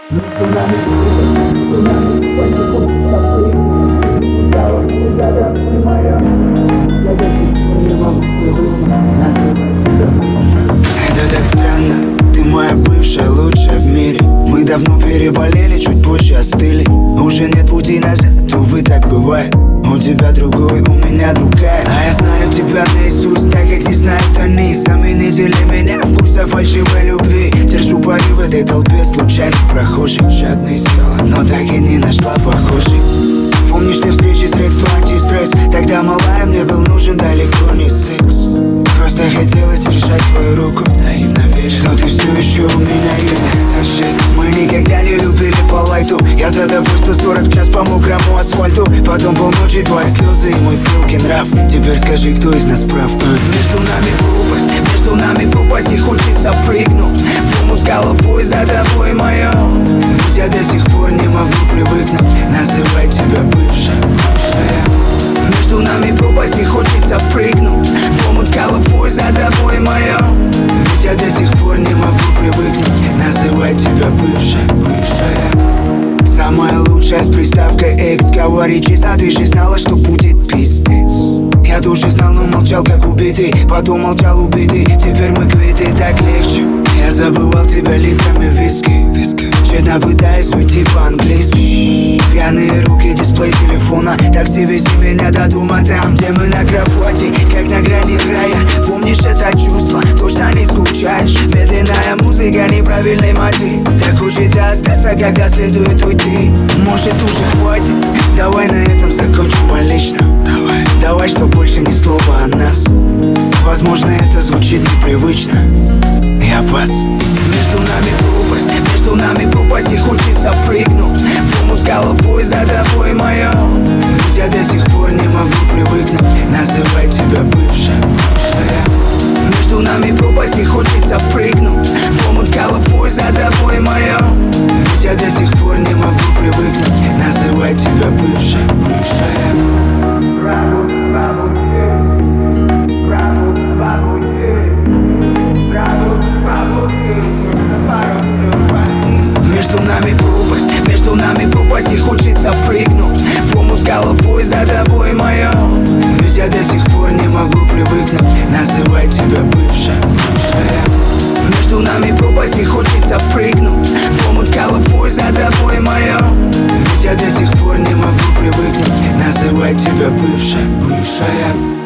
Это так странно, ты моя бывшая, лучшая в мире. Мы давно переболели, чуть позже остыли. Уже нет пути назад, увы, так бывает. У тебя другой, у меня другая. А я знаю тебя наизусть, так как не знают они. Сами не дели меня вкуса фальшивой любви. Держу пари в этой толпе случайных прохожих. Жадно искала, но так и не нашла похожий. Помнишь ты встречи, средства антистресс? Тогда малая мне был нужен далеко не секс. Просто хотелось держать твою руку. Наивно верю, что ты все еще у меня есть. Мы никогда не любили по лайту. Я за тобой 140 в час по мокрому асфальту. Потом полночи твои слезы и мой пылкий нрав. Теперь скажи, кто из нас прав? Между нами пропасть, и хочется прыгнуть в омут с головой за тобой моё. Ведь я до сих пор не могу привыкнуть называть тебя бывшая. Между нами пропасть, и хочется прыгнуть в омут с головой за тобой моё. Ведь я до сих пор не могу привыкнуть называть тебя бывшая. Самая лучшая с приставкой X. Говори честно, ты же знала, что будет пиздец. Я тоже знал, но молчал как убитый. Потом молчал убитый, теперь мы квиты, так легче. Я забывал тебя литрами виски. Тщетно пытаясь уйти по-английски. Пьяные руки, дисплей телефона. Такси, вези меня до дома, там, где мы на кровати, как на грани рая. Помнишь это чувство, точно не скучаешь. Медленная музыка, неправильный мотив. Так хочется остаться, когда следует уйти. Может уже хватит, давай на этом закончим лично. Давай, что больше ни слова о нас. Возможно, это звучит непривычно. Я пас. Между нами пропасть, и хочется прыгнуть в омут с головой за тобой моё. Ведь я до сих пор не могу привыкнуть называть тебя бывшая. Между нами пропасть, и хочется прыгнуть в омут с головой за тобой моё. Ведь я до сих пор не могу привыкнуть называть тебя бывшая. Между нами пропасть, и хочется прыгнуть в омут с головой за тобой моё. Ведь я до сих пор не могу привыкнуть называть тебя бывшая. Между нами пропасть, и хочется прыгнуть в омут с головой за тобой моё. Ведь я до сих пор не могу привыкнуть называть тебя бывшая.